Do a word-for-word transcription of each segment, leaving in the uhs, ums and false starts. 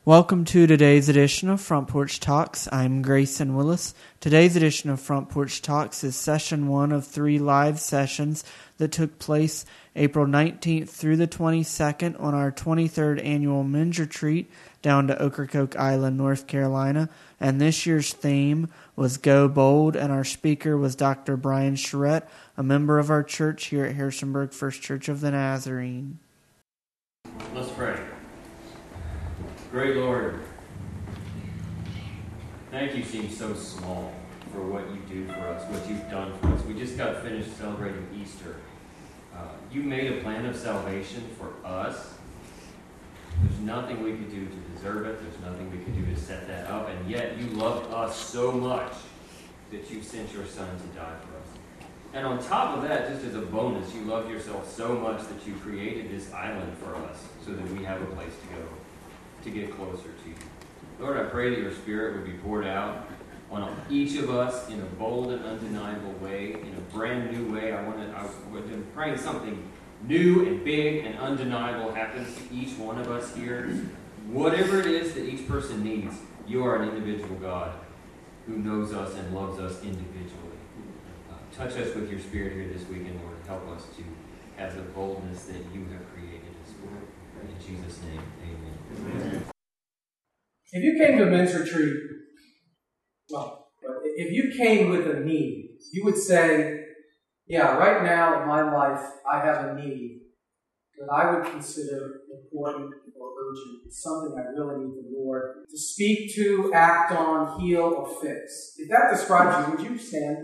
Welcome to today's edition of Front Porch Talks. I'm Grayson Willis. Today's edition of Front Porch Talks is session one of three live sessions that took place April nineteenth through the twenty-second on our twenty-third annual men's retreat down to Ocracoke Island, North Carolina. And this year's theme was Go Bold, and our speaker was Doctor Brian Charette, a member of our church here at Harrisonburg First Church of the Nazarene. Let's pray. Great Lord, thank you seems so small for what you do for us, what you've done for us. We just got finished celebrating Easter. Uh, you made a plan of salvation for us. There's nothing we could do to deserve it. There's nothing we could do to set that up. And yet you loved us so much that you sent your Son to die for us. And on top of that, just as a bonus, you loved yourself so much that you created this island for us so that we have a place to go, to get closer to you. Lord, I pray that your Spirit would be poured out on each of us in a bold and undeniable way, in a brand new way. I want to, I would be praying something new and big and undeniable happens to each one of us here. Whatever it is that each person needs, you are an individual God who knows us and loves us individually. Uh, touch us with your Spirit here this weekend, Lord. Help us to have the boldness that you have created us for. In Jesus' name, amen. Amen. If you came to a men's retreat, well, if you came with a need, you would say, yeah, right now in my life, I have a need that I would consider important or urgent. It's something I really need the Lord to speak to, act on, heal, or fix. If that describes you, would you stand?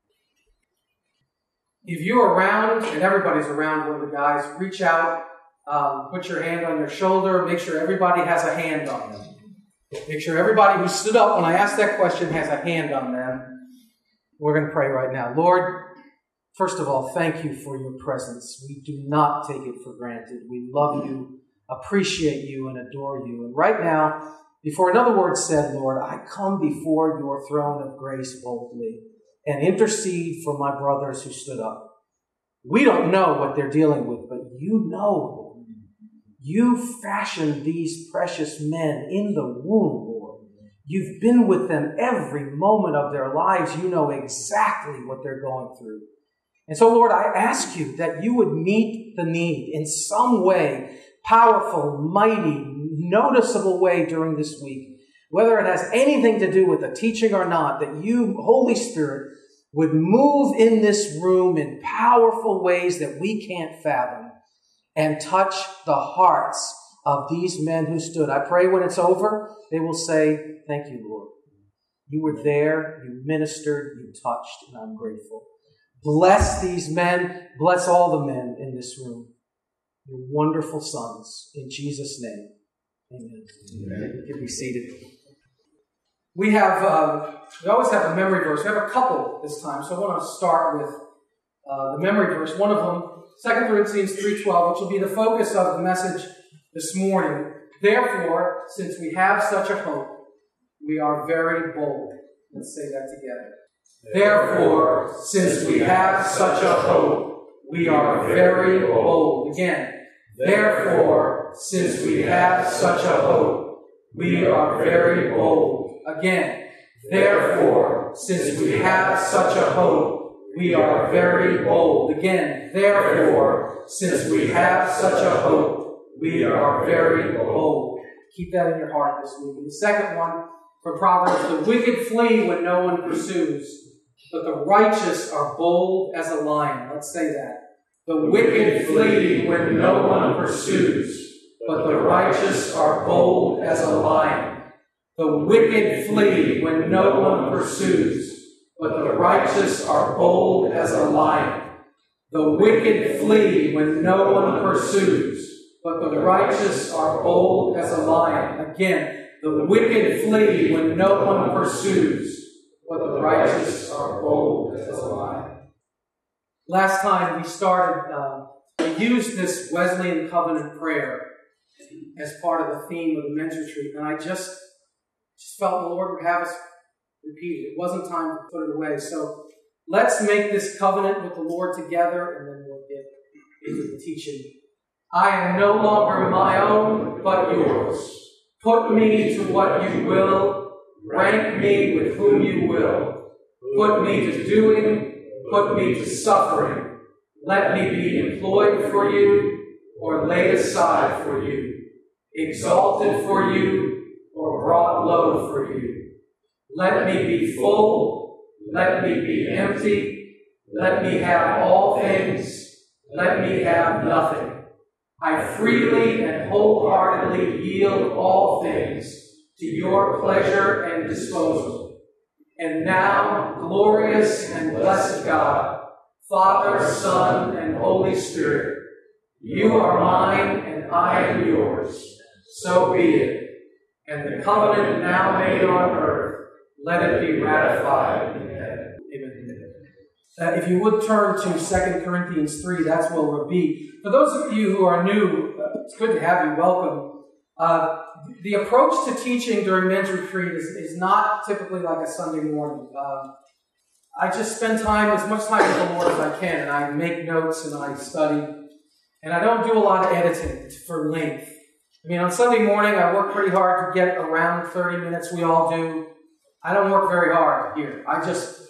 If you're around, and everybody's around, one of the guys, reach out, um, put your hand on your shoulder, make sure everybody has a hand on them. Make sure everybody who stood up when I asked that question has a hand on them. We're going to pray right now. Lord, first of all, thank you for your presence. We do not take it for granted. We love you, appreciate you, and adore you. And right now, before another word said, Lord, I come before your throne of grace boldly and intercede for my brothers who stood up. We don't know what they're dealing with, but you know, Lord. You fashioned these precious men in the womb, Lord. You've been with them every moment of their lives. You know exactly what they're going through. And so, Lord, I ask you that you would meet the need in some way, powerful, mighty, noticeable way during this week, whether it has anything to do with the teaching or not, that you, Holy Spirit, would move in this room in powerful ways that we can't fathom and touch the hearts of these men who stood. I pray when it's over, they will say, thank you, Lord. You were there, you ministered, you touched, and I'm grateful. Bless these men. Bless all the men in this room. Your wonderful sons. In Jesus' name. Amen. Amen. You can be seated. We have, um, we always have a memory verse. We have a couple this time, so I want to start with uh, the memory verse. One of them, Second Corinthians three twelve, which will be the focus of the message this morning. Therefore, since we have such a hope, we are very bold. Let's say that together. Therefore, since we have such a hope, we are very bold. Again, therefore, since we have such a hope, we are very bold. Again, therefore, since we have such a hope, we are very bold. Again, therefore, since we have such a hope, we are very bold. Keep that in your heart this week. And the second one, from Proverbs, the wicked flee when no one pursues, but the righteous are bold as a lion. Let's say that. The wicked flee when no one pursues, but the righteous are bold as a lion. The wicked flee when no one pursues, but the righteous are bold as a lion. The wicked flee when no one pursues, but the righteous are bold as a lion. Again, the wicked flee when no one pursues, but the righteous are bold as a lion. Last time we started, uh, we used this Wesleyan covenant prayer as part of the theme of the men's retreat, and I just, just felt the Lord would have us repeat it. It wasn't time to put it away, so let's make this covenant with the Lord together, and then we'll get into the teaching. I am no longer my own, but yours. Put me to what you will. Rank me with whom you will. Put me to doing. Put me to suffering. Let me be employed for you or laid aside for you. Exalted for you or brought low for you. Let me be full. Let me be empty. Let me have all things. Let me have nothing. I freely and wholeheartedly yield all things to your pleasure and disposal. And now, glorious and blessed God, Father, Son, and Holy Spirit, you are mine and I am yours. So be it. And the covenant now made on earth, let it be ratified in heaven. Amen. Uh, if you would turn to Second Corinthians three, that's where we'll be. For those of you who are new, uh, it's good to have you. Welcome. Uh, the approach to teaching during men's retreat is, is not typically like a Sunday morning. Uh, I just spend time, as much time with the Lord as I can, and I make notes and I study. And I don't do a lot of editing for length. I mean, on Sunday morning, I work pretty hard to get around thirty minutes. We all do. I don't work very hard here. I just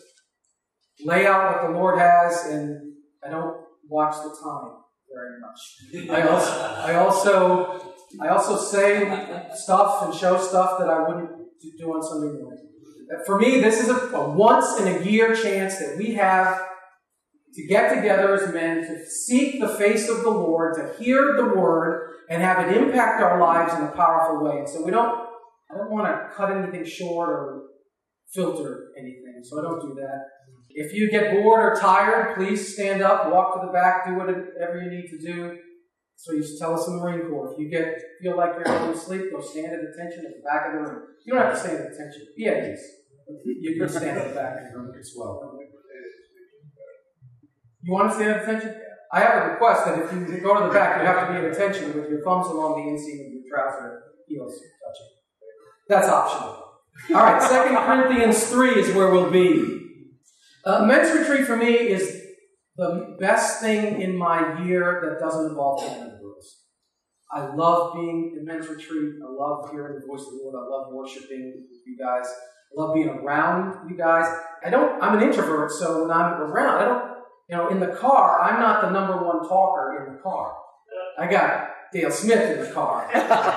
lay out what the Lord has, and I don't watch the time very much. I also, I also, I also say stuff and show stuff that I wouldn't do on Sunday morning. For me, this is a, a once in a year chance that we have to get together as men, to seek the face of the Lord, to hear the Word, and have it impact our lives in a powerful way. And so we don't, I don't want to cut anything short or filter anything, so I don't do that. If you get bored or tired, please stand up, walk to the back, do whatever you need to do. So you tell us in the Marine Corps. If you get feel like you're going to sleep, go stand at attention at the back of the room. You don't have to stand at attention. Be at ease. You can stand at the back of the room as well. You want to stand at attention? I have a request that if you go to the back, you have to be at attention with your thumbs along the inseam of your trouser heels touching. That's optional. All right, Second Corinthians three is where we'll be. Uh, men's retreat for me is the best thing in my year that doesn't involve Canada girls. I love being in men's retreat. I love hearing the voice of the Lord. I love worshiping with you guys. I love being around you guys. I don't. I'm an introvert, so when I'm around, I don't. You know, in the car, I'm not the number one talker in the car. I got Dale Smith in the car.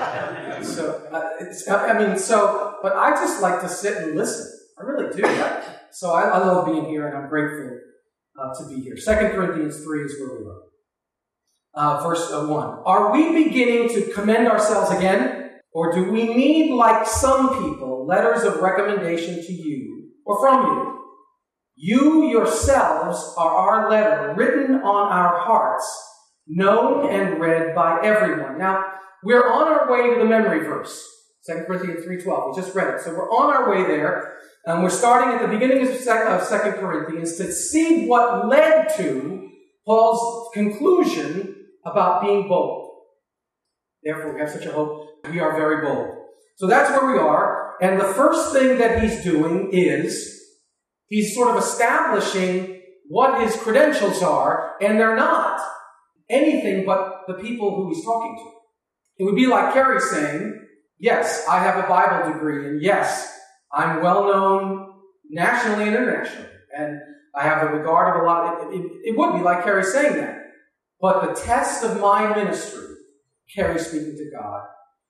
so, uh, it's, I mean, so, but I just like to sit and listen. I really do. I, so I, I love being here, and I'm grateful uh, to be here. Second Corinthians three is where we are. Uh, verse uh, one. Are we beginning to commend ourselves again? Or do we need, like some people, letters of recommendation to you or from you? You yourselves are our letter, written on our hearts, known and read by everyone. Now, we're on our way to the memory verse, Second Corinthians three twelve. We just read it. So we're on our way there, and we're starting at the beginning of Second Corinthians to see what led to Paul's conclusion about being bold. Therefore, we have such a hope. We are very bold. So that's where we are. And the first thing that he's doing is he's sort of establishing what his credentials are, and they're not anything but the people who he's talking to. It would be like Kerry saying, yes, I have a Bible degree, and yes, I'm well known nationally and internationally, and I have the regard of a lot of, it, it, it would be like Kerry saying that. But the test of my ministry, Kerry speaking to God,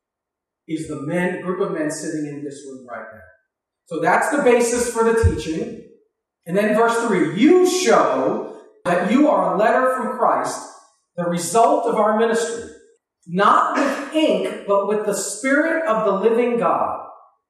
is the men, group of men sitting in this room right now. So that's the basis for the teaching. And then verse three, you show that you are a letter from Christ, the result of our ministry, not with ink, but with the Spirit of the living God,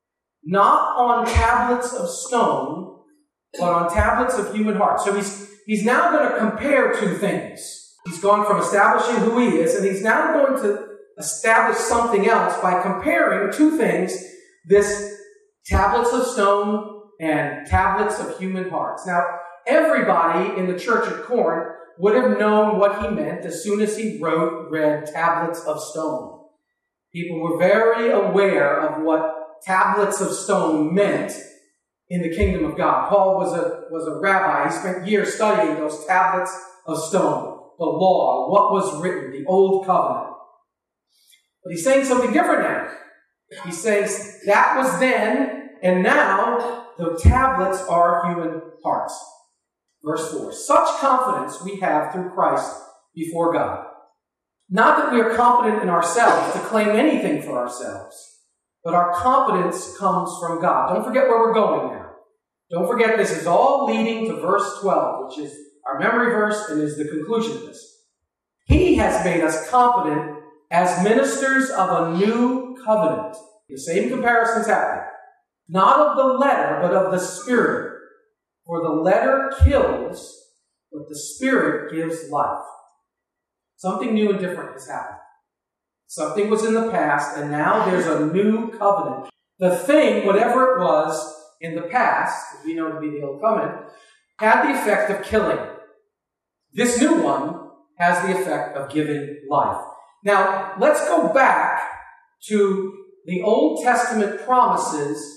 not on tablets of stone, but on tablets of human heart. So he's, he's now going to compare two things. He's gone from establishing who he is, and he's now going to establish something else by comparing two things, this tablets of stone and tablets of human hearts. Now, everybody in the church at Corinth would have known what he meant as soon as he wrote, read tablets of stone. People were very aware of what tablets of stone meant in the kingdom of God. Paul was a, was a rabbi. He spent years studying those tablets of stone, the law, what was written, the old covenant. But he's saying something different now. He says that was then, and now the tablets are human hearts. Verse four, such confidence we have through Christ before God. Not that we are competent in ourselves to claim anything for ourselves, but our confidence comes from God. Don't forget where we're going now. Don't forget this is all leading to verse twelve, which is our memory verse and is the conclusion of this. He has made us competent as ministers of a new covenant. The same comparison's happening. Not of the letter, but of the Spirit. For the letter kills, but the Spirit gives life. Something new and different has happened. Something was in the past, and now there's a new covenant. The thing, whatever it was in the past, as we know to be the old covenant, had the effect of killing. This new one has the effect of giving life. Now, let's go back to the Old Testament promises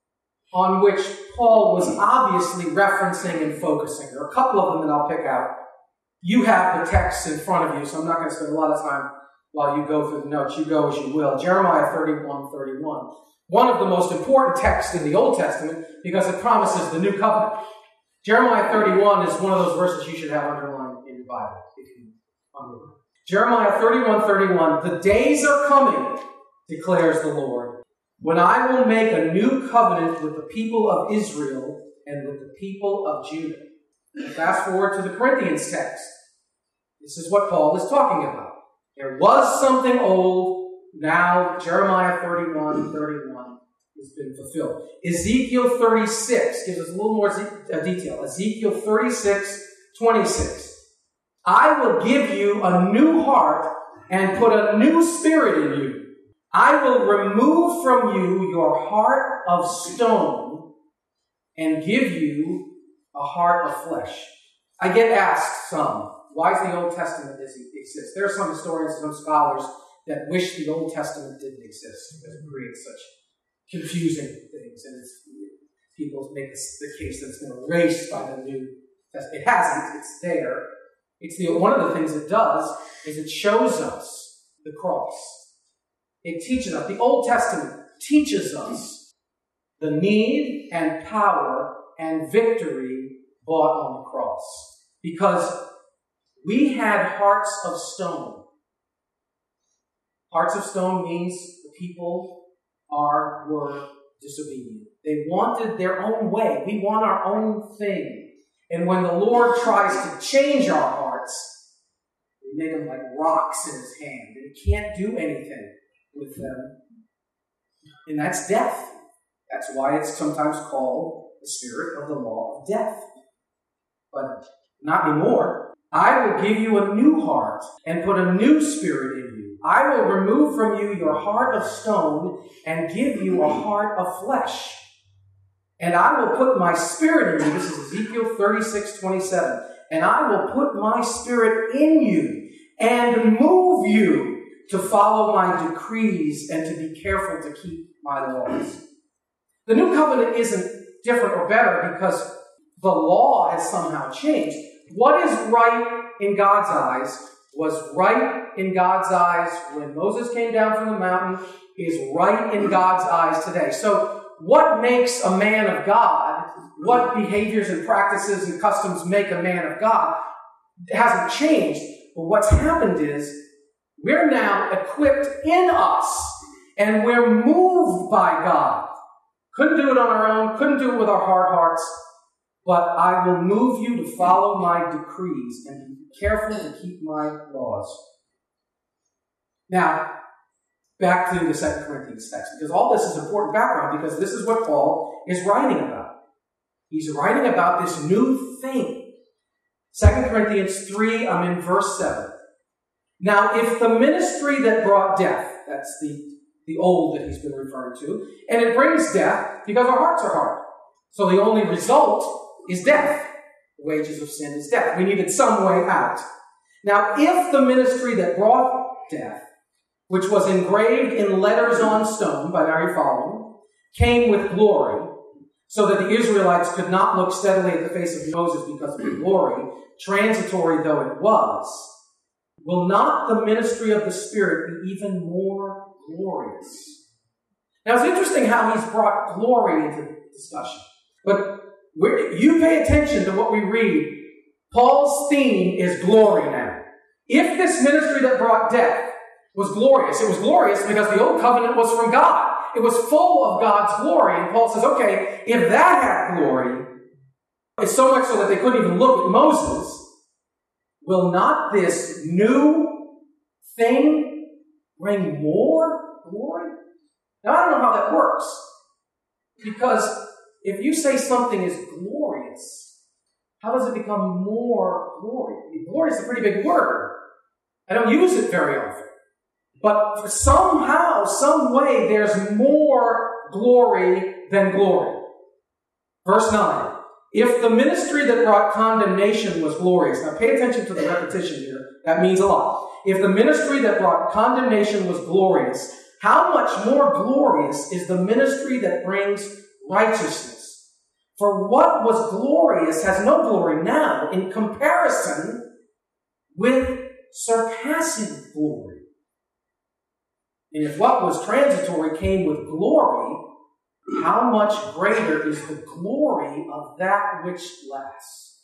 on which Paul was obviously referencing and focusing. There are a couple of them that I'll pick out. You have the texts in front of you, so I'm not going to spend a lot of time while you go through the notes. You go as you will. Jeremiah thirty-one thirty-one. One of the most important texts in the Old Testament because it promises the new covenant. Jeremiah thirty-one is one of those verses you should have underlined in your Bible. If you underline. Jeremiah thirty-one thirty-one. The days are coming, declares the Lord, when I will make a new covenant with the people of Israel and with the people of Judah. And fast forward to the Corinthians text. This is what Paul is talking about. There was something old, now Jeremiah thirty-one thirty-one has been fulfilled. Ezekiel thirty-six gives us a little more detail. Ezekiel thirty-six twenty-six. I will give you a new heart and put a new spirit in you. I will remove from you your heart of stone and give you a heart of flesh. I get asked some, why does the Old Testament exist? There are some historians and some scholars that wish the Old Testament didn't exist because it creates such confusing things. And it's, people make this, the case that it's been erased by the New Testament. It hasn't. It's there. It's the one of the things it does is it shows us the cross. It teaches us, the Old Testament teaches us the need and power and victory bought on the cross. Because we had hearts of stone. Hearts of stone means the people are were disobedient. They wanted their own way. We want our own thing. And when the Lord tries to change our hearts, we make them like rocks in his hand. And he can't do anything with them. And that's death. That's why it's sometimes called the spirit of the law of death. But not anymore. I will give you a new heart and put a new spirit in you. I will remove from you your heart of stone and give you a heart of flesh. And I will put my spirit in you. This is Ezekiel thirty-six twenty-seven. And I will put my spirit in you and move you to follow my decrees and to be careful to keep my laws. The new covenant isn't different or better because the law has somehow changed. What is right in God's eyes was right in God's eyes when Moses came down from the mountain, is right in God's eyes today. So what makes a man of God, what behaviors and practices and customs make a man of God, hasn't changed. But what's happened is we're now equipped in us and we're moved by God. Couldn't do it on our own, couldn't do it with our hard hearts, but I will move you to follow my decrees and be careful to keep my laws. Now, back to the Second Corinthians text, because all this is important background, because this is what Paul is writing about. He's writing about this new thing. Second Corinthians three, I'm in verse seven. Now, if the ministry that brought death, that's the, the old that he's been referring to, and it brings death because our hearts are hard. So the only result is death. The wages of sin is death. We needed some way out. Now, if the ministry that brought death, which was engraved in letters on stone, by now you're following, came with glory, so that the Israelites could not look steadily at the face of Moses because of the glory, transitory though it was, will not the ministry of the Spirit be even more glorious? Now, it's interesting how he's brought glory into the discussion. But we're, you pay attention to what we read. Paul's theme is glory now. If this ministry that brought death was glorious, it was glorious because the old covenant was from God. It was full of God's glory. And Paul says, okay, if that had glory, it's so much so that they couldn't even look at Moses, will not this new thing bring more glory? Now, I don't know how that works. Because if you say something is glorious, how does it become more glory? Glory is a pretty big word. I don't use it very often. But for somehow, some way, there's more glory than glory. Verse nine. If the ministry that brought condemnation was glorious. Now pay attention to the repetition here. That means a lot. If the ministry that brought condemnation was glorious, how much more glorious is the ministry that brings righteousness? For what was glorious has no glory now in comparison with surpassing glory. And if what was transitory came with glory, how much greater is the glory of that which lasts?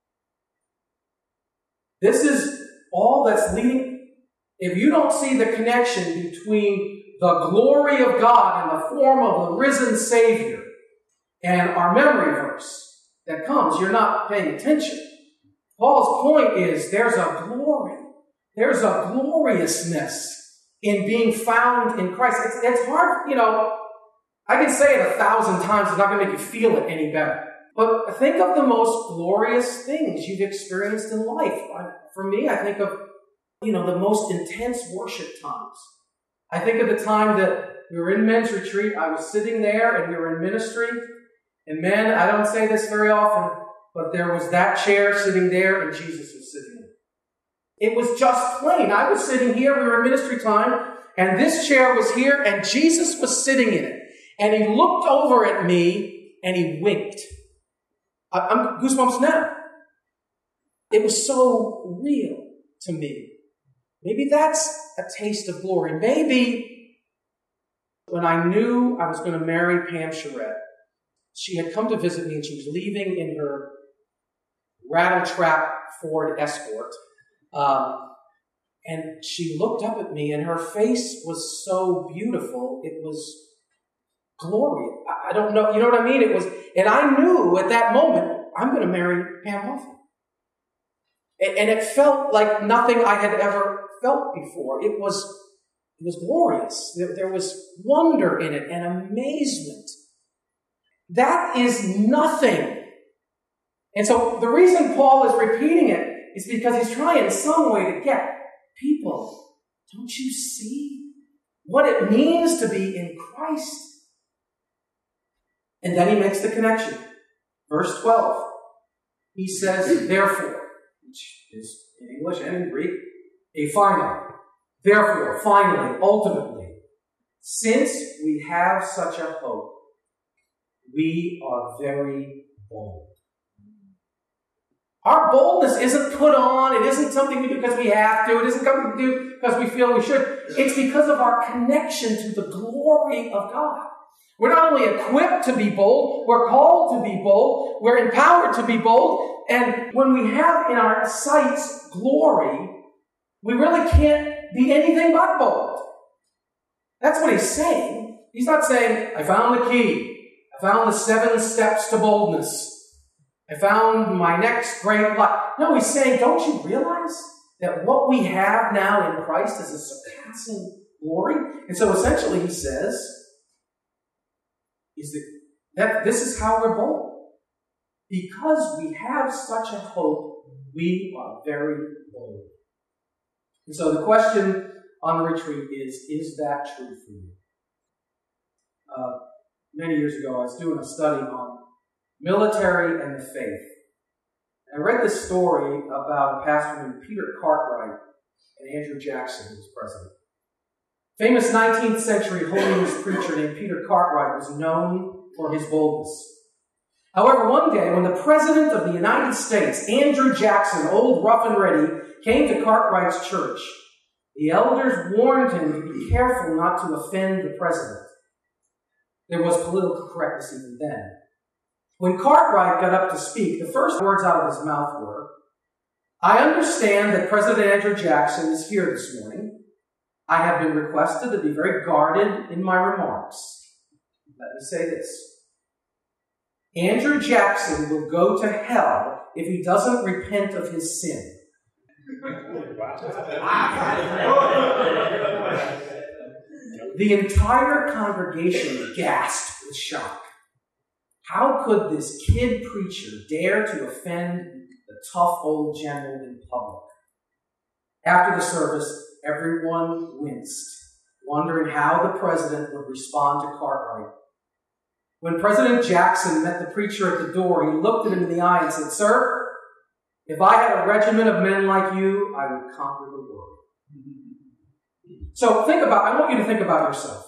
This is all that's leading. If you don't see the connection between the glory of God in the form of the risen Savior and our memory verse that comes, you're not paying attention. Paul's point is there's a glory. There's a gloriousness in being found in Christ. It's, it's hard, you know, I can say it a thousand times. It's not going to make you feel it any better. But think of the most glorious things you've experienced in life. I, for me, I think of, you know, the most intense worship times. I think of the time that we were in men's retreat. I was sitting there and we were in ministry. And men, I don't say this very often, but there was that chair sitting there and Jesus was sitting there. It was just plain. I was sitting here, we were in ministry time, and this chair was here, and Jesus was sitting in it. And he looked over at me, and he winked. I, I'm goosebumps now. It was so real to me. Maybe that's a taste of glory. Maybe when I knew I was going to marry Pam Charette, she had come to visit me, and she was leaving in her rattle-trap Ford Escort. Um, and she looked up at me, and her face was so beautiful. It was glorious. I don't know, you know what I mean? It was, and I knew at that moment, I'm going to marry Pam Hoffman. And, and it felt like nothing I had ever felt before. It was, it was glorious. There, there was wonder in it and amazement. That is nothing. And so the reason Paul is repeating it is because he's trying in some way to get people, don't you see what it means to be in Christ? And then he makes the connection. Verse twelve. He says, therefore, which is in English and in Greek, a final. Therefore, finally, ultimately, since we have such a hope, we are very bold. Our boldness isn't put on. It isn't something we do because we have to. It isn't something we do because we feel we should. It's because of our connection to the glory of God. We're not only equipped to be bold, we're called to be bold, we're empowered to be bold, and when we have in our sights glory, we really can't be anything but bold. That's what he's saying. He's not saying, I found the key. I found the seven steps to boldness. I found my next great life. No, he's saying, don't you realize that what we have now in Christ is a surpassing glory? And so essentially he says, is that, that this is how we're bold. Because we have such a hope, we are very bold. And so the question on the retreat is, is that true for you? Uh, many years ago, I was doing a study on military and the faith. And I read this story about a pastor named Peter Cartwright and Andrew Jackson, who was president. Famous nineteenth century holiness preacher named Peter Cartwright was known for his boldness. However, one day, when the President of the United States, Andrew Jackson, old rough and ready, came to Cartwright's church, the elders warned him to be careful not to offend the President. there was political correctness even then. When Cartwright got up to speak, the first words out of his mouth were, "I understand that President Andrew Jackson is here this morning. I have been requested to be very guarded in my remarks. Let me say this. Andrew Jackson will go to hell if he doesn't repent of his sin." The entire congregation gasped with shock. How could this kid preacher dare to offend the tough old general in public? After the service, everyone winced, wondering how the president would respond to Cartwright. When President Jackson met the preacher at the door, he looked at him in the eye and said, "Sir, if I had a regiment of men like you, I would conquer the world." So think about, I want you to think about yourself.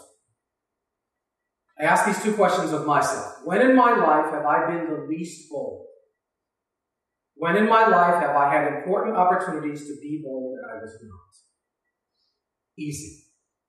I ask these two questions of myself. When in my life have I been the least bold? When in my life have I had important opportunities to be bold and I was not? Easy.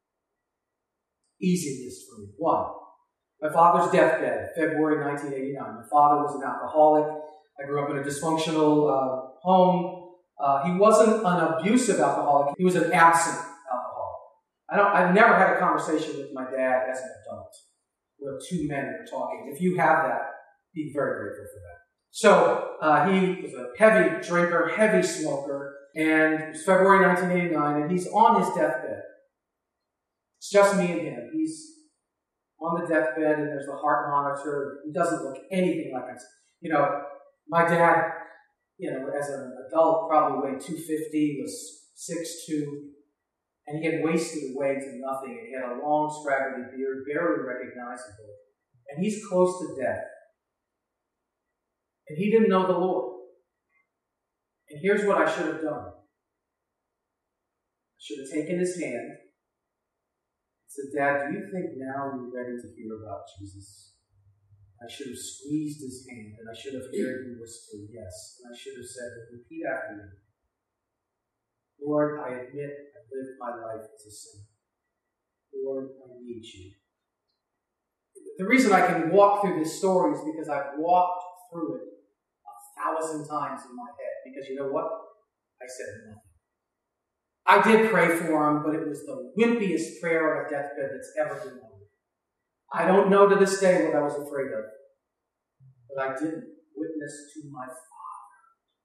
Easy list for me. One, my father's deathbed, February nineteen eighty-nine. My father was an alcoholic. I grew up in a dysfunctional uh, home. Uh, he wasn't an abusive alcoholic. He was an absent alcoholic. I don't, I've never had a conversation with my dad as an adult where two men were talking. If you have that, be very grateful for that. So uh, he was a heavy drinker, heavy smoker, and it was February nineteen eighty-nine, and he's on his deathbed. It's just me and him. He's on the deathbed, and there's the heart monitor. He doesn't look anything like us. You know, my dad, you know, as an adult, probably weighed two fifty, was six two, and he had wasted away to nothing, and he had a long, scraggly beard, barely recognizable, and he's close to death. And he didn't know the Lord. And here's what I should have done. I should have taken his hand and said, "Dad, do you think now you're ready to hear about Jesus?" I should have squeezed his hand, and I should have heard him whisper, "Yes." And I should have said, "Repeat after me. Lord, I admit I lived my life as a sinner. Lord, I need you." The reason I can walk through this story is because I've walked through it a thousand times in my head. Because you know what? I said nothing. I did pray for him, but it was the wimpiest prayer on a deathbed that's ever been uttered. I don't know to this day what I was afraid of, but I didn't witness to my Father.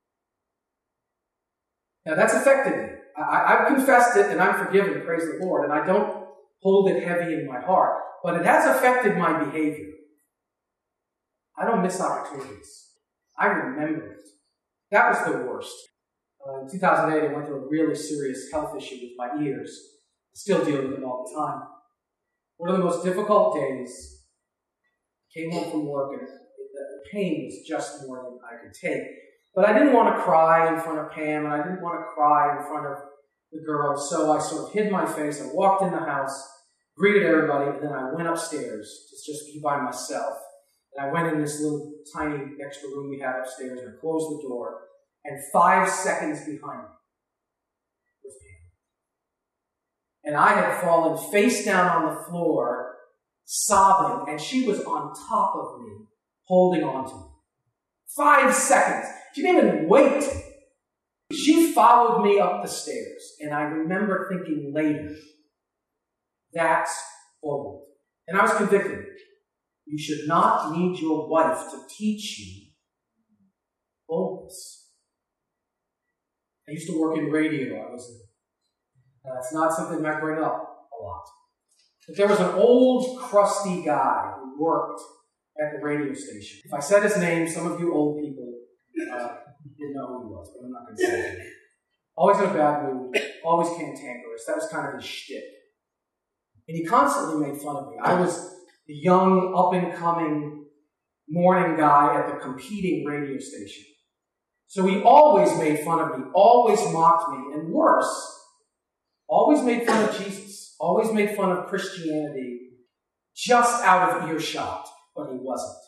Now that's affected me. I, I've confessed it and I'm forgiven, praise the Lord, and I don't hold it heavy in my heart, but it has affected my behavior. I don't miss opportunities. I remember it. That was the worst. Uh, in two thousand eight, I went through a really serious health issue with my ears. I still deal with them all the time. One of the most difficult days, I came home from work and the pain was just more than I could take. But I didn't want to cry in front of Pam, and I didn't want to cry in front of the girls, so I sort of hid my face. I walked in the house, greeted everybody, and then I went upstairs to just be by myself. And I went in this little tiny extra room we had upstairs, and I closed the door, and five seconds behind me was Pam. And I had fallen face down on the floor, sobbing, and she was on top of me, holding on to me. Five seconds. She didn't even wait. She followed me up the stairs, and I remember thinking later, that's bold. And I was convicted. You should not need your wife to teach you boldness. I used to work in radio. I was. Uh, it's not something I bring up a lot. But there was an old, crusty guy who worked at the radio station. If I said his name, some of you old people uh, didn't know who he was, but I'm not going to say it. Always in a bad mood, always cantankerous. That was kind of his shtick. And he constantly made fun of me. I was the young, up-and-coming morning guy at the competing radio station. So he always made fun of me, always mocked me, and worse, always made fun of Jesus, always made fun of Christianity, just out of earshot, but he wasn't.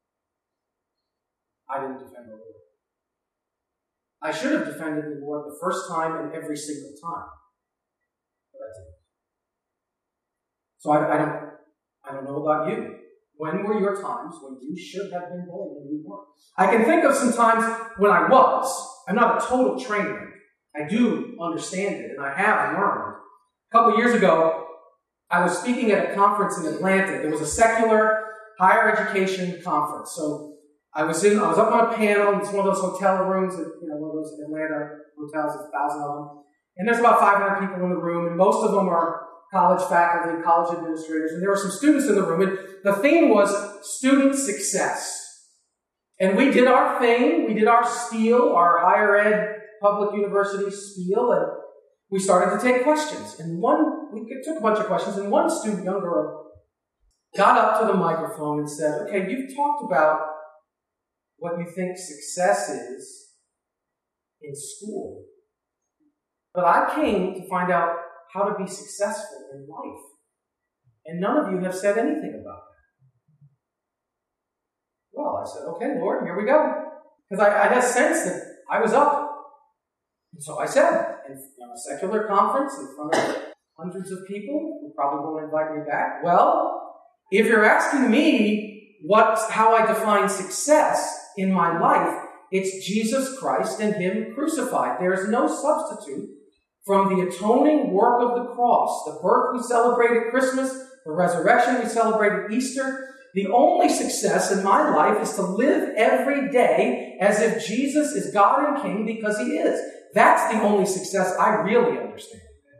I didn't defend the Lord. I should have defended the Lord the first time and every single time, but I didn't. So I, I don't, I don't know about you. When were your times when you should have been bullied and you weren't? I can think of some times when I was. I'm not a total train wreck. I do understand it, and I have learned. A couple years ago, I was speaking at a conference in Atlanta. It was a secular higher education conference. So I was in, I was up on a panel. It's one of those hotel rooms, that, you know, one of those Atlanta hotels, there's a thousand of them. And there's about five hundred people in the room, and most of them are college faculty, college administrators, and there were some students in the room. And the theme was student success. And we did our thing. We did our spiel, our higher ed public university spiel, and we started to take questions. And one, we took a bunch of questions, and one student, young girl, got up to the microphone and said, okay, you've talked about what you think success is in school. But I came to find out how to be successful in life. And none of you have said anything about that. Well, I said, okay, Lord, here we go. Because I, I had a sense that I was up. And so I said, in a secular conference in front of hundreds of people who probably won't invite me back, well, if you're asking me what, how I define success in my life, it's Jesus Christ and Him crucified. There is no substitute from the atoning work of the cross. The birth we celebrate at Christmas, the resurrection we celebrate at Easter. The only success in my life is to live every day as if Jesus is God and King, because He is. That's the only success I really understand.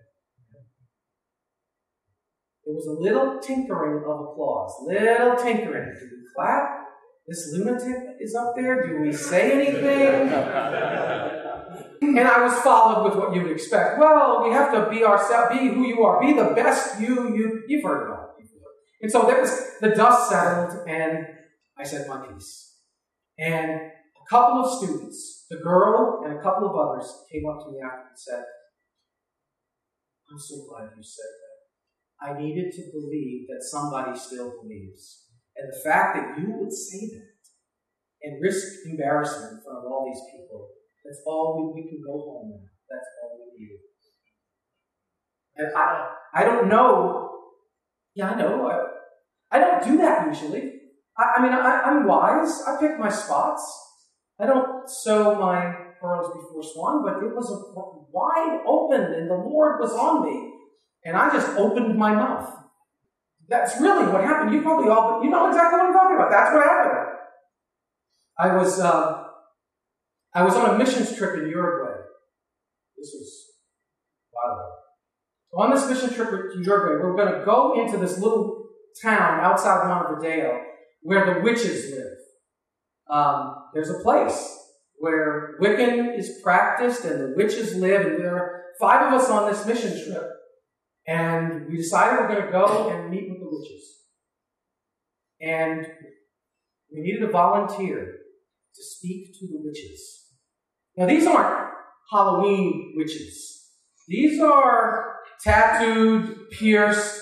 There was a little tinkering of applause. Little tinkering. Do we clap? This lunatic is up there. Do we say anything? And I was followed with what you would expect. Well, we have to be ourselves, be who you are, be the best you, you, you've heard about it before. And so there was, the dust settled, and I said my piece. And a couple of students, the girl and a couple of others, came up to me after and said, I'm so glad you said that. I needed to believe that somebody still believes. And the fact that you would say that and risk embarrassment in front of all these people, that's all we, we can go home now. That's all we need. And I, I don't know. Yeah, I know. I, I don't do that usually. I, I mean, I, I'm wise. I pick my spots. I don't sow my pearls before swine, but it was a wide open, and the Lord was on me. And I just opened my mouth. That's really what happened. You probably all, you know exactly what I'm talking about. That's what happened. I was, uh, I was on a missions trip in Uruguay. This was a while ago. So on this mission trip to Uruguay, we're going to go into this little town outside Montevideo where the witches live. Um, there's a place where Wiccan is practiced and the witches live, and there are five of us on this mission trip. And we decided we're going to go and meet with the witches. And we needed a volunteer to speak to the witches. Now, these aren't Halloween witches. These are tattooed, pierced,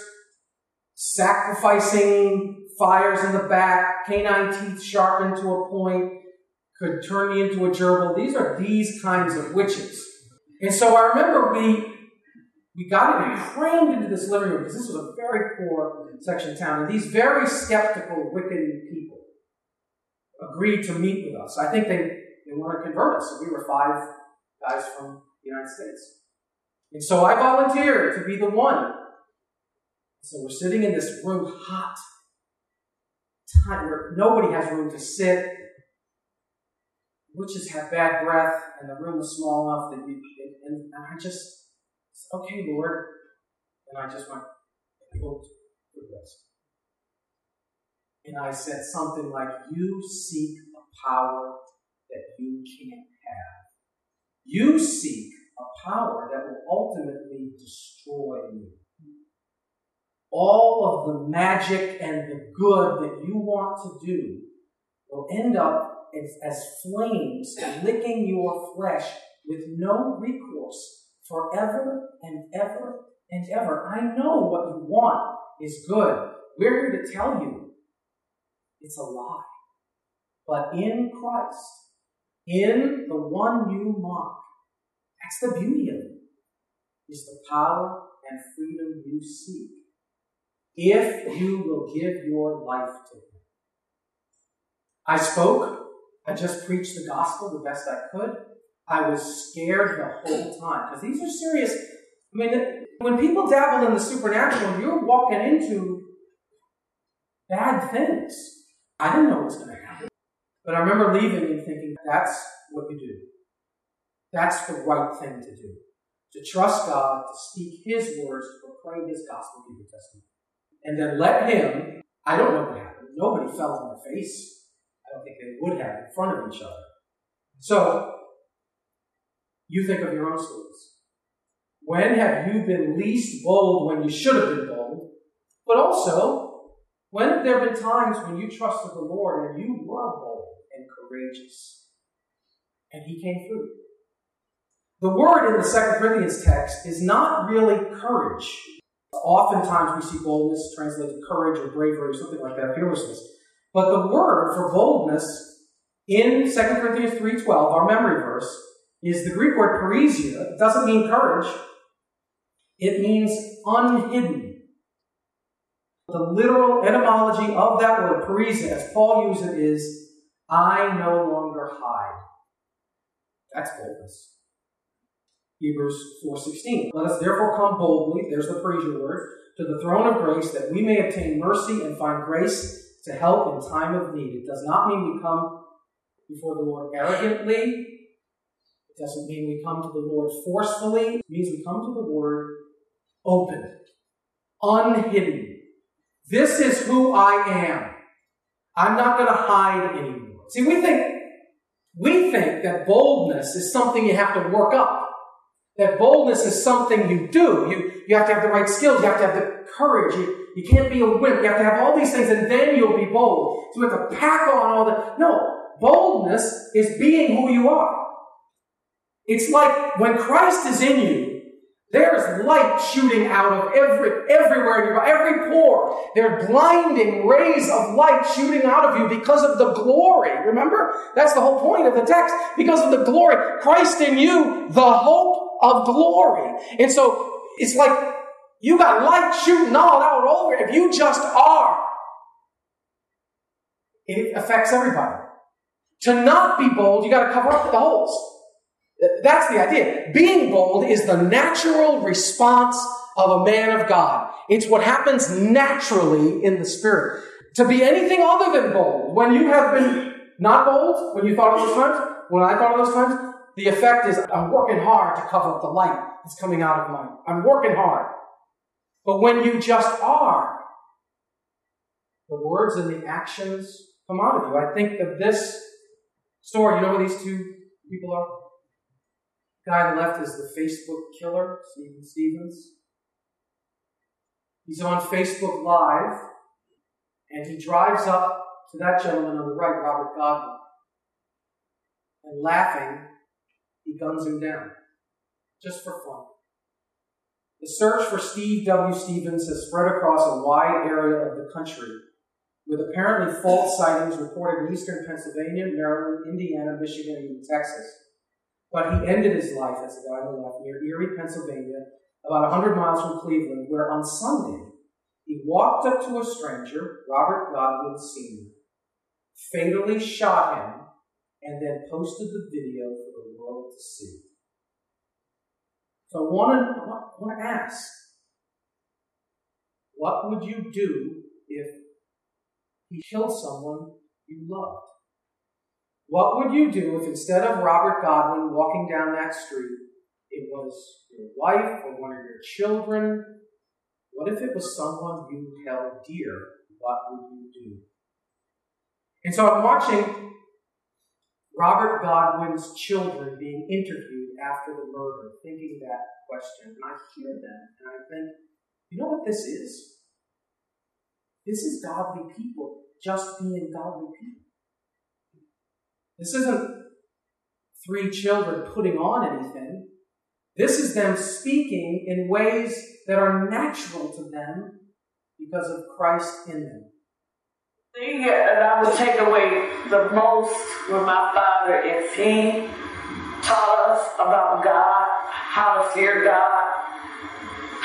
sacrificing fires in the back, canine teeth sharpened to a point, could turn you into a gerbil. These are these kinds of witches. And so I remember we We got it and crammed into this living room, because this was a very poor section of town. And these very skeptical, wicked people agreed to meet with us. I think they, they wanted to convert us. So we were five guys from the United States. And so I volunteered to be the one. So we're sitting in this room, hot, time where nobody has room to sit. Witches have bad breath, and the room was small enough that you, and I just, okay, Lord. And I just went, and hoped for the best. And I said something like, you seek a power that you can't have. You seek a power that will ultimately destroy you. All of the magic and the good that you want to do will end up as, as flames licking your flesh with no recourse forever and ever and ever. I know what you want is good. We're here to tell you it's a lie. But in Christ, in the one you mock, that's the beauty of it, is the power and freedom you seek. if you will give your life to him. I spoke. I just preached the gospel the best I could. I was scared the whole time because these are serious. I mean, when people dabble in the supernatural, you're walking into bad things. I didn't know what was going to happen. But I remember leaving and thinking, that's what you do. That's the right thing to do. To trust God, to speak his words, to proclaim his gospel, give your testimony. And then let him, I don't know what happened. Nobody fell on their face. I don't think they would have in front of each other. So, you think of your own stories. When have you been least bold when you should have been bold? But also, when have there been times when you trusted the Lord and you were bold and courageous? And he came through. The word in the Second Corinthians text is not really courage. Oftentimes we see boldness translated courage or bravery or something like that, fearlessness. But the word for boldness in Second Corinthians three twelve, our memory verse, is the Greek word parisia. It doesn't mean courage. It means unhidden. The literal etymology of that word, parisia, as Paul uses it, is, I no longer hide. That's boldness. Hebrews four sixteen. Let us therefore come boldly, there's the parisia word, to the throne of grace, that we may obtain mercy and find grace to help in time of need. It does not mean we come before the Lord arrogantly. It doesn't mean we come to the Lord forcefully. It means we come to the Word open, unhidden. This is who I am. I'm not going to hide anymore. See, we think, we think that boldness is something you have to work up. That boldness is something you do. You, you have to have the right skills. You have to have the courage. You, you can't be a wimp. You have to have all these things, and then you'll be bold. So we have to pack on all that. No, boldness is being who you are. It's like when Christ is in you, there is light shooting out of every everywhere in your body, every pore. There are blinding rays of light shooting out of you because of the glory. Remember? That's the whole point of the text. Because of the glory. Christ in you, the hope of glory. And so it's like you got light shooting all out over. If you just are, it affects everybody. To not be bold, you got to cover up the holes. That's the idea. Being bold is the natural response of a man of God. It's what happens naturally in the Spirit. To be anything other than bold, when you have been not bold, when you thought of those times, when I thought of those times, the effect is I'm working hard to cover up the light that's coming out of mine. I'm working hard. But when you just are, the words and the actions come out of you. I think of this story. You know who these two people are? The guy on the left is the Facebook killer, Stephen Stevens. He's on Facebook Live, and he drives up to that gentleman on the right, Robert Godwin, and laughing, he guns him down, just for fun. The search for Steve W. Stevens has spread across a wide area of the country, with apparently false sightings reported in eastern Pennsylvania, Maryland, Indiana, Michigan, and Texas. But he ended his life, as the guy on the left, near Erie, Pennsylvania, about one hundred miles from Cleveland, where on Sunday, he walked up to a stranger, Robert Godwin Senior, fatally shot him, and then posted the video for the world to see. So I want to, I want to ask, what would you do if he killed someone you loved? What would you do if instead of Robert Godwin walking down that street, it was your wife or one of your children? What if it was someone you held dear? What would you do? And so I'm watching Robert Godwin's children being interviewed after the murder, thinking that question. And I hear them, and I think, you know what this is? This is godly people just being godly people. This isn't three children putting on anything. This is them speaking in ways that are natural to them because of Christ in them. The thing that I would take away the most with my father is he taught us about God, how to fear God,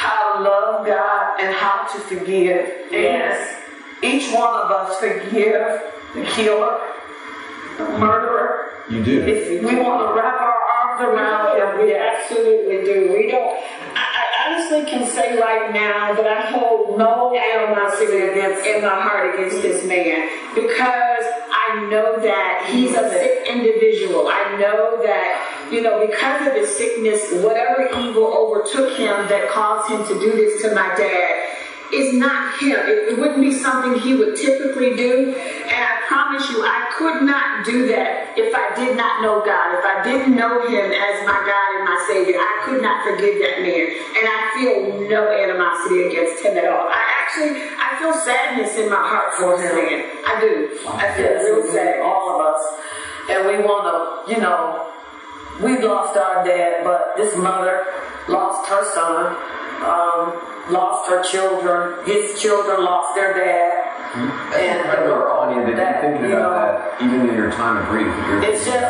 how to love God and how to forgive. Yes. And each one of us forgive the killer, the murderer. You do. If we want to wrap our arms around him, we absolutely do. We don't. I, I honestly can say right now that I hold no animosity against in my heart against this man, because I know that he's a sick individual. I know that, you know, because of his sickness, whatever evil overtook him that caused him to do this to my dad is not him. It, it wouldn't be something he would typically do. And I promise you, I could not do that if I did not know God. If I didn't know him as my God and my Savior, I could not forgive that man. And I feel no animosity against him at all. I actually, I feel sadness in my heart for him. I do. I feel real sad. All of us. And we want to, you know, we lost our dad, but this mother lost her son. Um, lost her children. His children lost their dad. Mm-hmm. That's and incredible, Anya, that, that you're thinking about know, that even in your time of grief. You're it's just,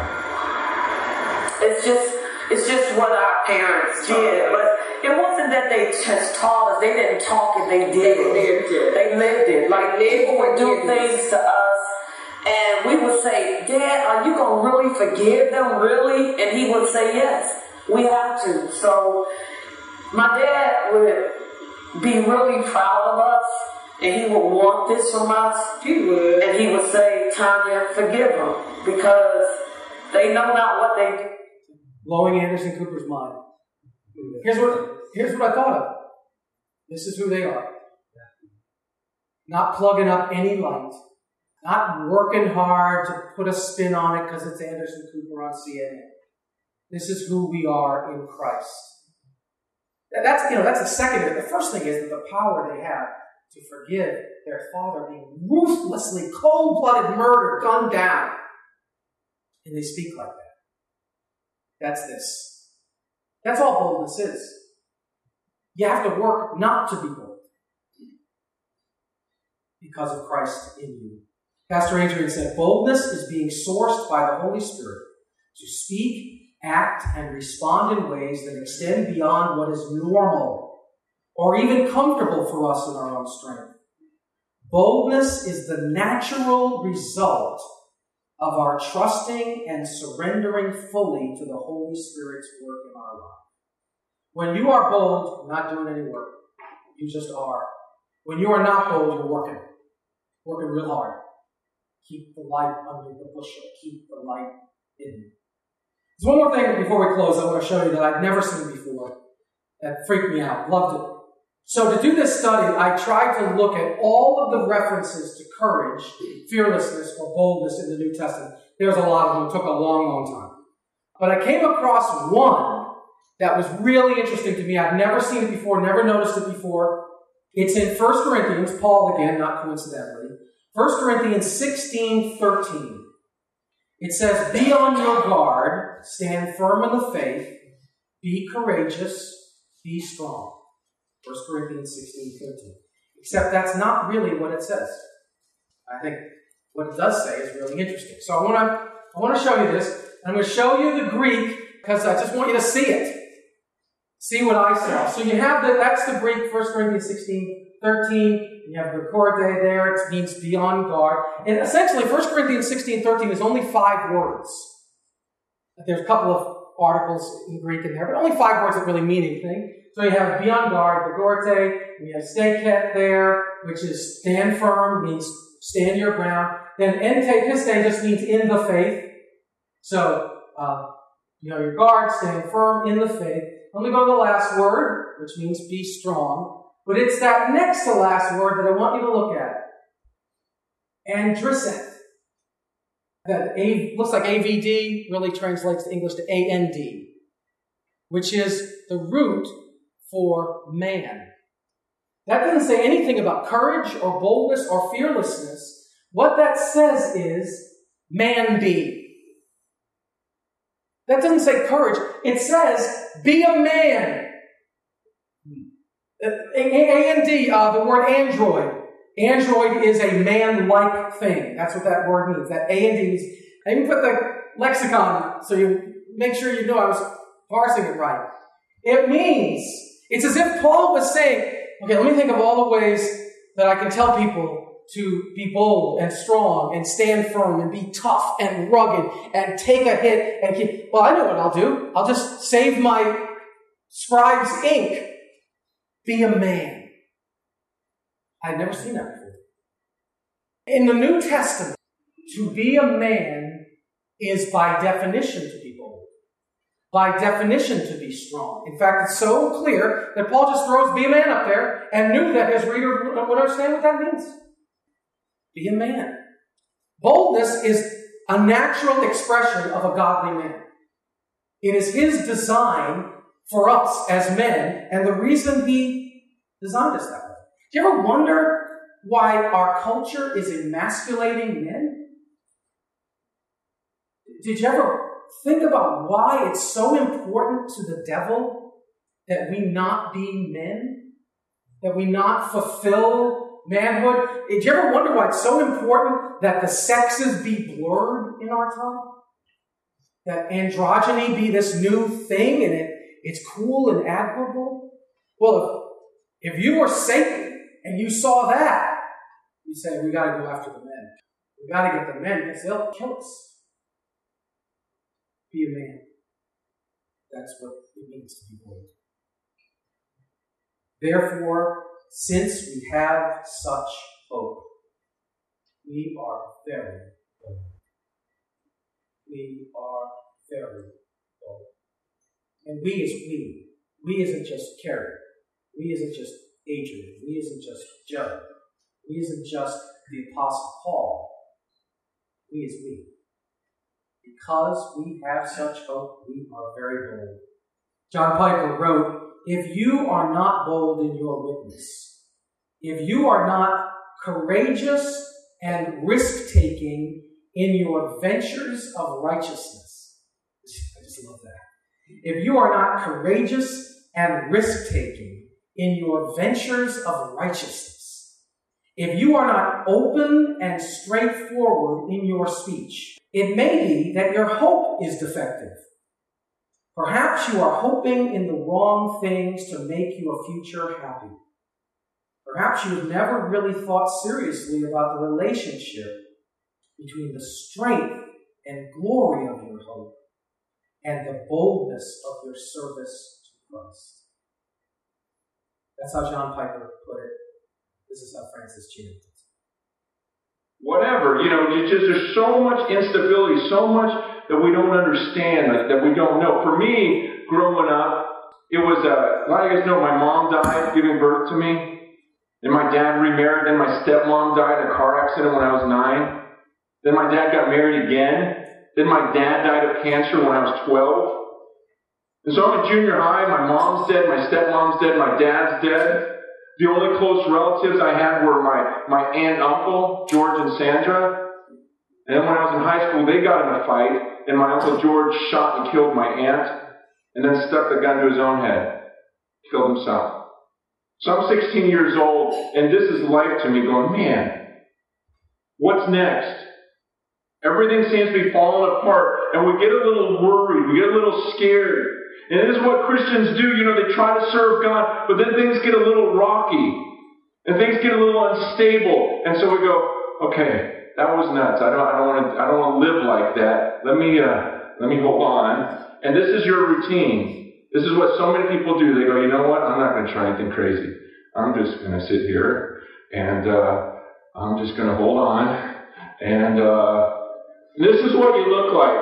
it's just, it's just what our parents did. But it wasn't that they just taught us. They didn't talk it. They did it. They lived it. They lived it. Like people would do things to us, and we would say, "Dad, are you gonna really forgive them? Really?" And he would say, "Yes, we have to." So my dad would be really proud of us, and he would want this from us. He would. And he would say, "Tanya, forgive them, because they know not what they do." Blowing Anderson Cooper's mind. Here's what, here's what I thought of. This is who they are. Not plugging up any light. Not working hard to put a spin on it because it's Anderson Cooper on C N N. This is who we are in Christ. That's, you know, that's the second. The first thing is that the power they have to forgive their father being ruthlessly, cold-blooded murdered, gunned down. And they speak like that. That's this. That's all boldness is. You have to work not to be bold because of Christ in you. Pastor Adrian said, boldness is being sourced by the Holy Spirit to speak, act, and respond in ways that extend beyond what is normal or even comfortable for us in our own strength. Boldness is the natural result of our trusting and surrendering fully to the Holy Spirit's work in our life. When you are bold, you're not doing any work. You just are. When you are not bold, you're working. Working real hard. Keep the light under the bushel. Keep the light hidden. There's one more thing before we close I want to show you that I've never seen before. That freaked me out. Loved it. So to do this study, I tried to look at all of the references to courage, fearlessness, or boldness in the New Testament. There's a lot of them. It took a long, long time. But I came across one that was really interesting to me. I've never seen it before, never noticed it before. It's in First Corinthians, Paul again, not coincidentally. First Corinthians sixteen thirteen. It says, "Be on your guard, stand firm in the faith, be courageous, be strong." First Corinthians sixteen thirteen. Except that's not really what it says. I think what it does say is really interesting. So I want to I want to show you this. I'm going to show you the Greek because I just want you to see it. See what I saw. So you have the, that's the Greek, First Corinthians sixteen thirteen. You have recorde there. It means be on guard. And essentially, First Corinthians sixteen thirteen is only five words. There's a couple of articles in Greek in there, but only five words that really mean anything. So you have be on guard, begorte, and you have steket there, which is stand firm, means stand your ground. Then ente piste just means in the faith. So, uh, you know, your guard, stand firm in the faith. Let me go to the last word, which means be strong. But it's that next to last word that I want you to look at. Andriseth. That A, looks like A V D, really translates to English to A N D, which is the root for man. That doesn't say anything about courage or boldness or fearlessness. What that says is man be. That doesn't say courage. It says be a man. A N D, uh, the word android. Android is a man-like thing. That's what that word means. That A N D means. I even put the lexicon so you make sure you know I was parsing it right. It means, It's as if Paul was saying, okay, let me think of all the ways that I can tell people to be bold and strong and stand firm and be tough and rugged and take a hit and keep. Well, I know what I'll do. I'll just save my scribe's ink. Be a man. I'd never seen that before. In the New Testament, to be a man is by definition to be bold. By definition to be strong. In fact, it's so clear that Paul just throws be a man up there and knew that his reader would understand what that means. Be a man. Boldness is a natural expression of a godly man. It is his design for us as men, and the reason he designed us that way. Do you ever wonder why our culture is emasculating men? Did you ever think about why it's so important to the devil that we not be men? That we not fulfill manhood? Did you ever wonder why it's so important that the sexes be blurred in our time? That androgyny be this new thing and it, it's cool and admirable? Well, if, if you were Satan and you saw that, you'd say, we got to go after the men. We got to get the men because they'll kill us. Be a man. That's what it means to be bold. Therefore, since we have such hope, we are very bold. We are very bold. And we is we. We isn't just Carrie. We isn't just Adrian. We isn't just Joe. We isn't just the Apostle Paul. We is we. Because we have such hope, we are very bold. John Piper wrote, if you are not bold in your witness, if you are not courageous and risk-taking in your ventures of righteousness, I just love that. If you are not courageous and risk-taking in your ventures of righteousness, if you are not open and straightforward in your speech, it may be that your hope is defective. Perhaps you are hoping in the wrong things to make your future happy. Perhaps you have never really thought seriously about the relationship between the strength and glory of your hope and the boldness of your service to Christ. That's how John Piper put it. This is how Francis Chan put it. Whatever, you know, it's just there's so much instability, so much that we don't understand, that, that we don't know. For me, growing up, it was, uh, a lot of you guys know my mom died giving birth to me. Then my dad remarried. Then my stepmom died in a car accident when I was nine. Then my dad got married again. Then my dad died of cancer when I was twelve. And so I'm in junior high. My mom's dead. My stepmom's dead. My dad's dead. The only close relatives I had were my, my aunt and uncle, George and Sandra. And then when I was in high school, they got in a fight, and my uncle George shot and killed my aunt, and then stuck the gun to his own head, killed himself. So I'm sixteen years old, and this is life to me, going, man, what's next? Everything seems to be falling apart, and we get a little worried, we get a little scared. And this is what Christians do, you know, they try to serve God, but then things get a little rocky, and things get a little unstable, and so we go, okay, that was nuts. I don't, I don't want to, I don't want to live like that. Let me, uh, let me hold on. And this is your routine. This is what so many people do. They go, you know what? I'm not going to try anything crazy. I'm just going to sit here, and uh, I'm just going to hold on, and uh, this is what you look like.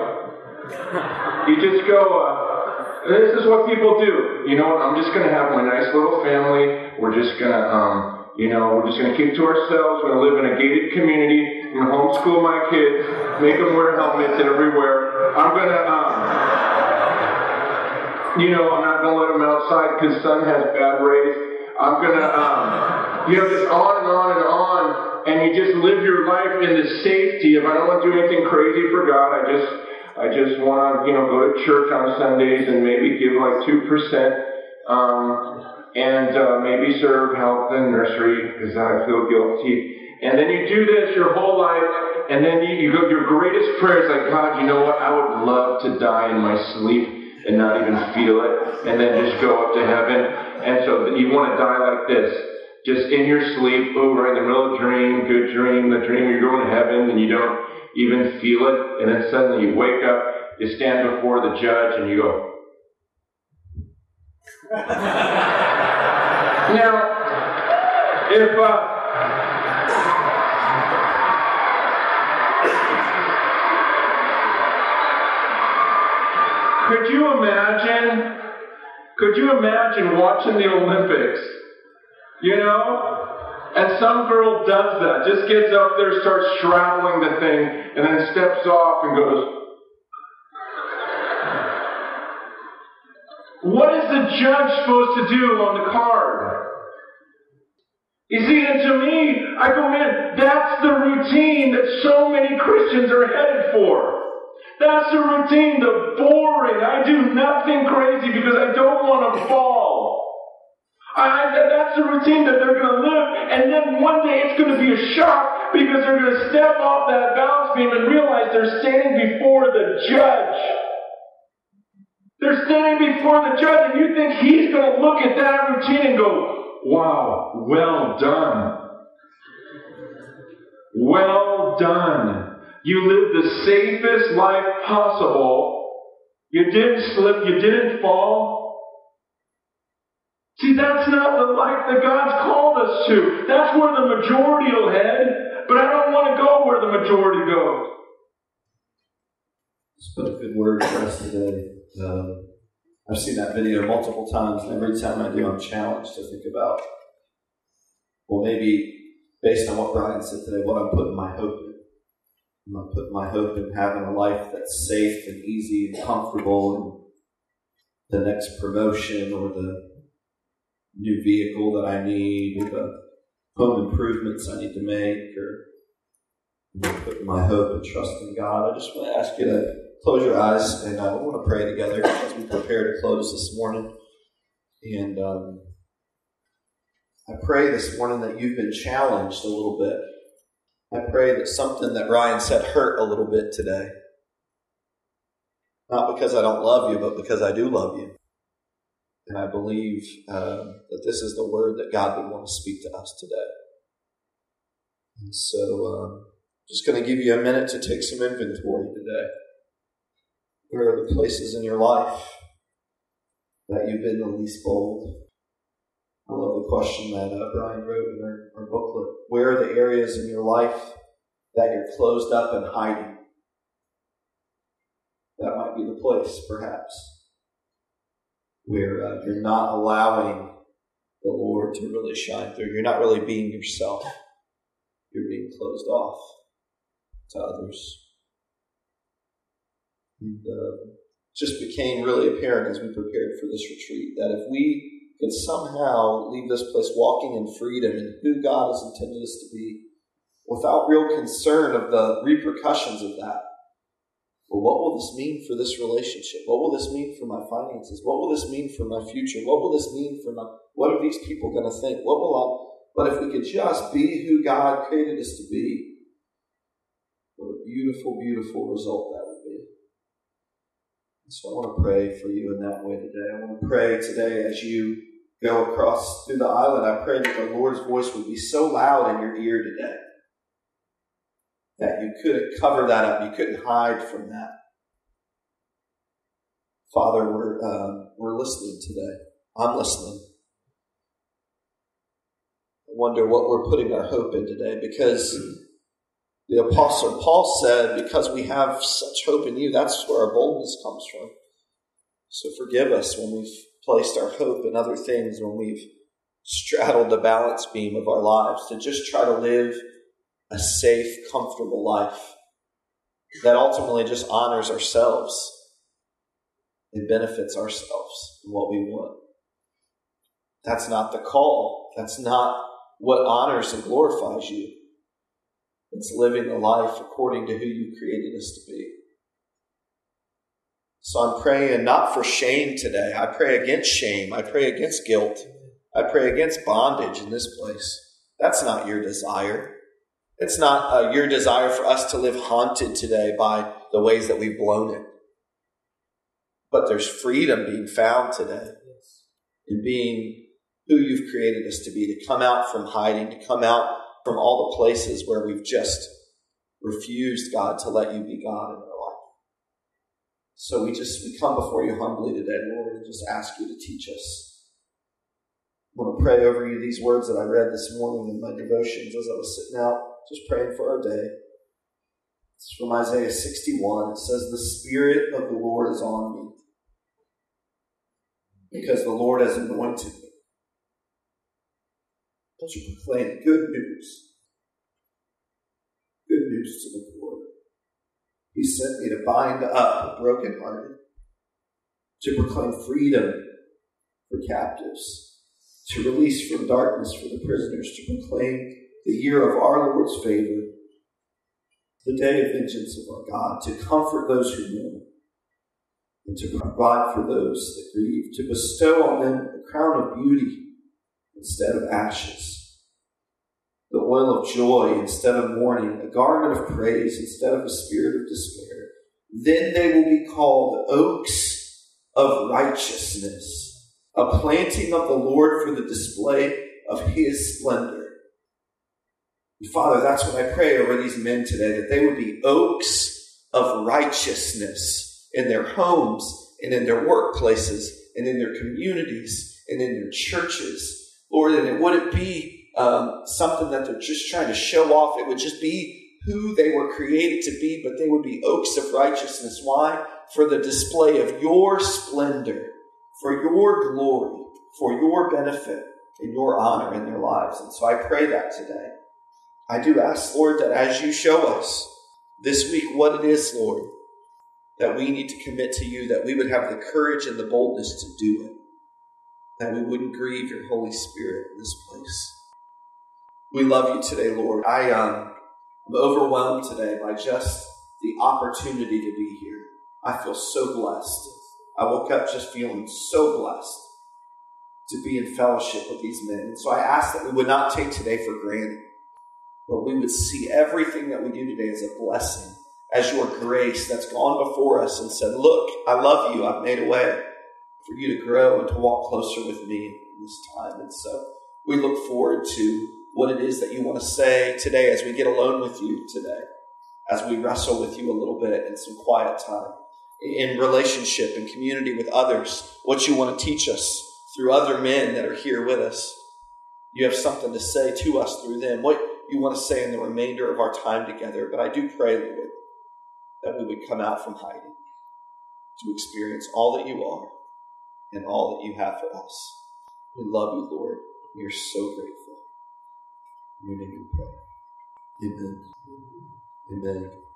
You just go. Uh, This is what people do. You know what? I'm just going to have my nice little family. We're just going to, um, you know, we're just going to keep to ourselves. We're going to live in a gated community. I'm going to homeschool my kids, make them wear helmets everywhere. I'm going to, um, you know, I'm not going to let them outside because sun has bad rays. I'm going to, um, you know, just on and on and on. And you just live your life in the safety of, I don't want to do anything crazy for God. I just... I just want to, you know, go to church on Sundays and maybe give like two percent um, and uh, maybe serve health and nursery because I feel guilty. And then you do this your whole life, and then you, you go, your greatest prayer is like, God, you know what? I would love to die in my sleep. and not even feel it, and then just go up to heaven. And so you want to die like this, just in your sleep, over in the middle of a dream, good dream, the dream you're going to heaven, and you don't even feel it, and then suddenly you wake up, you stand before the judge, and you go. Now, if uh, could you imagine? Could you imagine watching the Olympics? You know, and some girl does that, just gets up there, starts straddling the thing, and then steps off and goes. What is the judge supposed to do on the card? You see, and to me, I go, man, that's the routine that so many Christians are headed for. That's the routine, the boring, I do nothing crazy because I don't want to fall. I, that's the routine that they're going to live, and then one day it's going to be a shock because they're going to step off that balance beam and realize they're standing before the judge. They're standing before the judge, and you think he's going to look at that routine and go, wow, well done. Well done. You lived the safest life possible. You didn't slip, you didn't fall. See, that's not the life that God's called us to. That's where the majority will head, but I don't want to go where the majority goes. It's been a good word for us today. Um, I've seen that video multiple times, and every time I do, I'm challenged to think about, well, maybe based on what Brian said today, what I'm putting my hope in. Am I putting my hope in having a life that's safe and easy and comfortable, and the next promotion or the new vehicle that I need, or the home improvements I need to make, or am I putting my hope and trust in God? I just want to ask you to close your eyes, and uh, we want to pray together as we prepare to close this morning. And um, I pray this morning that you've been challenged a little bit. I pray that something that Ryan said hurt a little bit today. Not because I don't love you, but because I do love you. And I believe uh, that this is the word that God would want to speak to us today. And so um, just going to give you a minute to take some inventory today. Where are the places in your life that you've been the least bold? I love the question that uh, Brian wrote in our, our booklet. Where are the areas in your life that you're closed up and hiding? That might be the place, perhaps, where uh, you're not allowing the Lord to really shine through. You're not really being yourself. You're being closed off to others. And uh, it just became really apparent as we prepared for this retreat that if we could somehow leave this place walking in freedom and who God has intended us to be, without real concern of the repercussions of that, well, what will this mean for this relationship? What will this mean for my finances? What will this mean for my future? What will this mean for my, what are these people going to think? What will I, but if we could just be who God created us to be, what a beautiful, beautiful result that would be. And so I want to pray for you in that way today. I want to pray today as you go across through the island. I pray that the Lord's voice would be so loud in your ear today that you couldn't cover that up. You couldn't hide from that. Father, we're uh, we're listening today. I'm listening. I wonder what we're putting our hope in today, because the Apostle Paul said, because we have such hope in you, that's where our boldness comes from. So forgive us when we've placed our hope in other things, when we've straddled the balance beam of our lives to just try to live a safe, comfortable life that ultimately just honors ourselves and benefits ourselves and what we want. That's not the call. That's not what honors and glorifies you. It's living a life according to who you created us to be. So I'm praying not for shame today. I pray against shame. I pray against guilt. I pray against bondage in this place. That's not your desire. It's not uh, your desire for us to live haunted today by the ways that we've blown it. But there's freedom being found today in being who you've created us to be, to come out from hiding, to come out from all the places where we've just refused, God, to let you be God in our life. So we just, we come before you humbly today, Lord, and just ask you to teach us. I want to pray over you these words that I read this morning in my devotions as I was sitting out, just praying for our day. It's from Isaiah sixty-one. It says, "The Spirit of the Lord is on me, because the Lord has anointed me to proclaim good news. Good news to the poor. He sent me to bind up the brokenhearted, to proclaim freedom for captives, to release from darkness for the prisoners, to proclaim the year of our Lord's favor, the day of vengeance of our God, to comfort those who mourn, and to provide for those that grieve, to bestow on them a crown of beauty instead of ashes, the oil of joy instead of mourning, a garment of praise instead of a spirit of despair. Then they will be called oaks of righteousness, a planting of the Lord for the display of his splendor." And Father, that's what I pray over these men today, that they would be oaks of righteousness in their homes and in their workplaces and in their communities and in their churches. Lord, and it wouldn't be um, something that they're just trying to show off. It would just be who they were created to be, but they would be oaks of righteousness. Why? For the display of your splendor, for your glory, for your benefit and your honor in their lives. And so I pray that today. I do ask, Lord, that as you show us this week what it is, Lord, that we need to commit to you, that we would have the courage and the boldness to do it, that we wouldn't grieve your Holy Spirit in this place. We love you today, Lord. I um, am overwhelmed today by just the opportunity to be here. I feel so blessed. I woke up just feeling so blessed to be in fellowship with these men. And so I ask that we would not take today for granted, but we would see everything that we do today as a blessing, as your grace that's gone before us and said, look, I love you. I've made a way for you to grow and to walk closer with me in this time. And so we look forward to what it is that you want to say today as we get alone with you today, as we wrestle with you a little bit in some quiet time, in relationship and community with others, what you want to teach us through other men that are here with us. You have something to say to us through them, what you want to say in the remainder of our time together. But I do pray, Lord, that we would come out from hiding to experience all that you are and all that you have for us. We love you, Lord. We are so grateful. In your name we pray. Amen. Amen.